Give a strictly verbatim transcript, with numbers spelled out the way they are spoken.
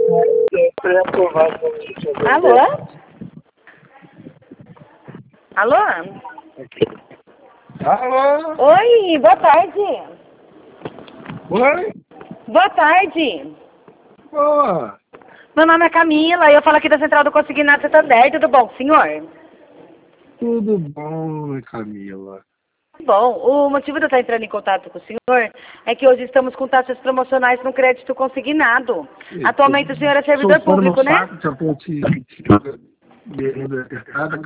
Alô? Alô? Alô? Oi, boa tarde. Oi? Boa tarde. Boa. Meu nome é Camila e eu falo aqui da Central do Consignado Santander. Tudo bom, senhor? Tudo bom, Camila? Bom, o motivo de eu estar entrando em contato com o senhor é que hoje estamos com taxas promocionais no crédito consignado. Atualmente o senhor é servidor Soltaram público, meu né? saco, que eu tô te...